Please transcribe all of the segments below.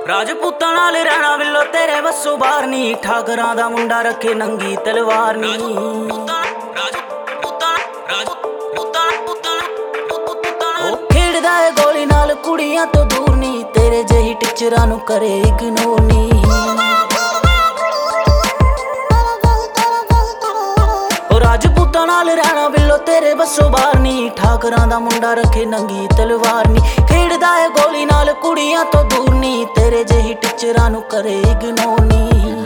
ਰਾਜਪੂਤਾਂ ਨਾਲ ਰਹਿਣਾ ਬਿੱਲੋ ਤੇਰੇ ਵੱਸੋਂ ਬਾਹਰ ਨੀ। ਠਾਕਰਾਂ ਦਾ ਮੁੰਡਾ ਰੱਖੇ ਨੰਗੀ ਤਲਵਾਰ ਨੀ। ਉਹ ਖੇਡਦਾ ਏ ਗੋਲੀ ਨਾਲ ਕੁੜੀਆਂ ਤੋਂ ਦੂਰ ਨੀ। ਤੇਰੇ ਜਿਹੀ ਟੀਚਰਾਂ ਨੂੰ ਕਰੇ ਇਗਨੋਰ ਨੀ। ਰਾਜਪੂਤਾਂ ਨਾਲ ਰਹਿਣਾ ਬਿੱਲੋ ਤੇਰੇ ਵੱਸੋਂ ਬਾਹਰ ਨੀ। ਠਾਕਰਾਂ ਦਾ ਮੁੰਡਾ ਰੱਖੇ ਨੰਗੀ ਤਲਵਾਰ ਨੀ। ਖੇਡਦਾ ਏ ਗੋਲੀ ਨਾਲ ਕੁੜੀਆਂ ਤੋਂ ਦੂਰ ਨੀ। ਤੇਰੇ ਜਿਹੀ ਟੀਚਰਾਂ ਨੂੰ ਕਰੇ ਇਗਨੋਰ ਨੀ।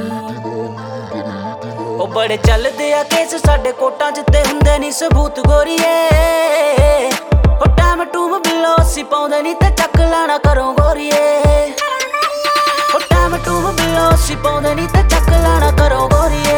ਉਹ ਬੜੇ ਚੱਲਦੇ ਆ ਕੇਸ ਸਾਡੇ ਕੋਟਾਂ 'ਚ ਤੇ ਹੁੰਦੇ ਨੀ ਸਬੂਤ ਗੋਰੀਏ। ਉਹ ਟਾਈਮ ਟੂਮ ਬਿੱਲੋ ਅਸੀਂ ਪਾਉਂਦੇ ਨੀ ਤੇ ਚੱਕ ਲੈਣਾ ਕਰੋ ਗੋਰੀਏ। ਉਹ ਟਾਈਮ ਟੂਮ ਬਿੱਲੋ ਅਸੀਂ ਪਾਉਂਦੇ ਨੀ ਤੇ ਚੱਕ ਲੈਣਾ ਕਰੋ ਗੋਰੀਏ।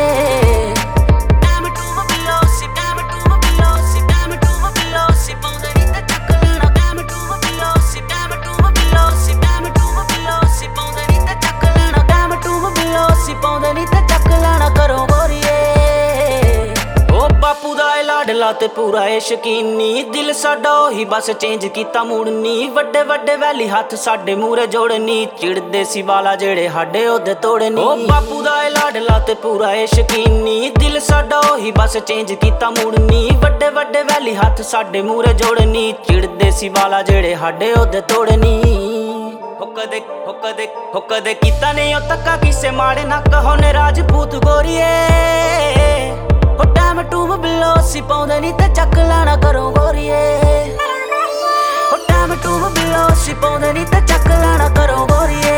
ਬਾਪੂ ਦਾ ਏ ਲਾਡਲਾ ਤੇ ਪੂਰਾ ਏ ਸ਼ਕੀਨੀ। ਦਿਲ ਸਾਡਾ ਉਹੀ ਬਸ ਚੇਂਜ ਕੀਤਾ ਮੁੜਨੀ। ਵੱਡੇ ਵੱਡੇ ਵੈਲੀ ਹੱਥ ਸਾਡੇ ਮੂਰੇ ਜੋੜਨੀ। ਚਿੜਦੇ ਸੀ ਵਾਲਾ ਜਿਹੜੇ ਸਾਡੇ ਉਹਦੇ ਤੋੜਨੀ। ਉਹ ਬਾਪੂ ਦਾ ਏ ਲਾਡਲਾ ਤੇ ਪੂਰਾ ਏ ਸ਼ਕੀਨੀ। ਦਿਲ ਸਾਡਾ ਉਹੀ ਬਸ ਚੇਂਜ ਕੀਤਾ ਮੁੜਨੀ। ਵੱਡੇ ਵੱਡੇ ਵੈਲੀ ਹੱਥ ਸਾਡੇ ਮੂਰੇ ਜੋੜਨੀ। ਚਿੜਦੇ ਸੀ ਵਾਲਾ ਜਿਹੜੇ ਸਾਡੇ ਉਹਦੇ ਤੋੜਨੀ। ਹੋ ਕਦੇ ਕੀਤਾ ਨਹੀਂ ਉਹ ਤੱਕਾ ਕਿਸੇ ਮਾੜੇ ਨਾ ਕਹੋ ਨੇ ਰਾਜਪੂਤ ਗੋਰੀਏ। ਉਹ ਟਾਈਮ ਟੂਮ ਬਿੱਲੋ ਅਸੀਂ ਪਾਉਂਦੇ ਨੀ ਤੇ ਚੱਕ ਲੈਣਾ ਕਰੋ ਗੋਰੀਏ। ਉਹ ਟਾਈਮ ਟੂਮ ਬਿੱਲੋ ਅਸੀਂ ਪਾਉਂਦੇ ਨੀ ਤੇ ਚੱਕ ਲੈਣਾ ਕਰੋ ਗੋਰੀਏ।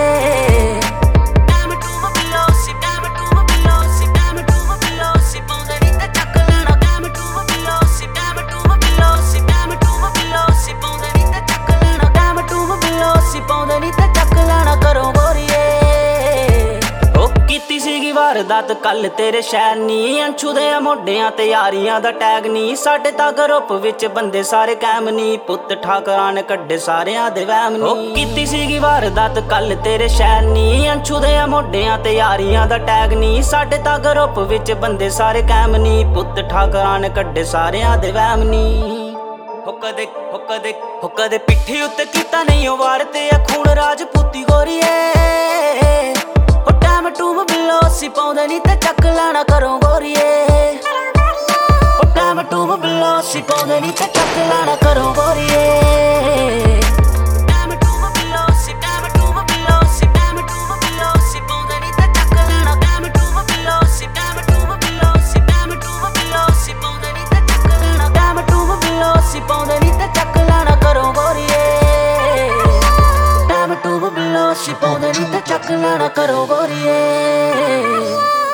ਵਾਰਦਾਤ ਕੱਲ ਤੇਰੇ ਸ਼ਹਿਰ ਨੀ। ਅੰਸ਼ੂ ਦੇ ਮੋਢਿਆਂ ਤੇ ਯਾਰੀਆਂ ਦਾ ਟੈਗ ਨੀ। ਸਾਡੇ ਤਾਂ ਗਰੁੱਪ ਵਿੱਚ ਬੰਦੇ ਸਾਰੇ ਕੈਮ ਨੀ। ਪੁੱਤ ਠਾਕਰਾਂ ਨੇ ਕੱਢੇ ਸਾਰਿਆਂ ਦੇ ਵਹਿਮ ਨੀ। ਕੀਤੀ ਸੀਗੀ ਵਾਰਦਾਤ ਕੱਲ ਤੇਰੇ ਸ਼ਹਿਰ ਨੀ। ਅੰਸ਼ੂ ਦੇ ਮੋਢਿਆਂ ਤੇ ਯਾਰੀਆਂ ਦਾ ਟੈਗ ਨੀ। ਸਾਡੇ ਤਾਂ ਗਰੁੱਪ ਵਿੱਚ ਬੰਦੇ ਸਾਰੇ ਕੈਮ ਨੀ। ਪੁੱਤ ਠਾਕਰਾਂ ਨੇ ਕੱਢੇ ਸਾਰਿਆਂ ਦੇ ਵਹਿਮ ਨੀ। ਕਦੇ ਪਿੱਠੀ ਉੱਤੇ ਕੀਤਾ ਨਹੀਂ ਉਹ ਵਾਰ ਤੇ ਆ ਖੂਨ ਰਾਜਪੂਤੀ ਗੋਰੀਏ। ਉਹ ਟਾਈਮ ਟੂਮ ਬਿੱਲੋ ਅਸੀਂ ਪਾਉਂਦੇ ਨੀ ਤੇ ਚੱਕ ਲੈਣਾ ਕਰੋ ਗੋਰੀਏ। ਉਹ ਟਾਈਮ ਟੂਮ ਬਿੱਲੋ ਅਸੀਂ ਪਾਉਂਦੇ ਨੀ ਤੇ ਚੱਕ ਲੈਣਾ ਕਰੋ ਗੋਰੀਏ। ਪਾਉਂਦੇ ਨੀ ਤੇ ਚੱਕ ਲੈਣਾ ਕਰੋ ਗੋਰੀਏ।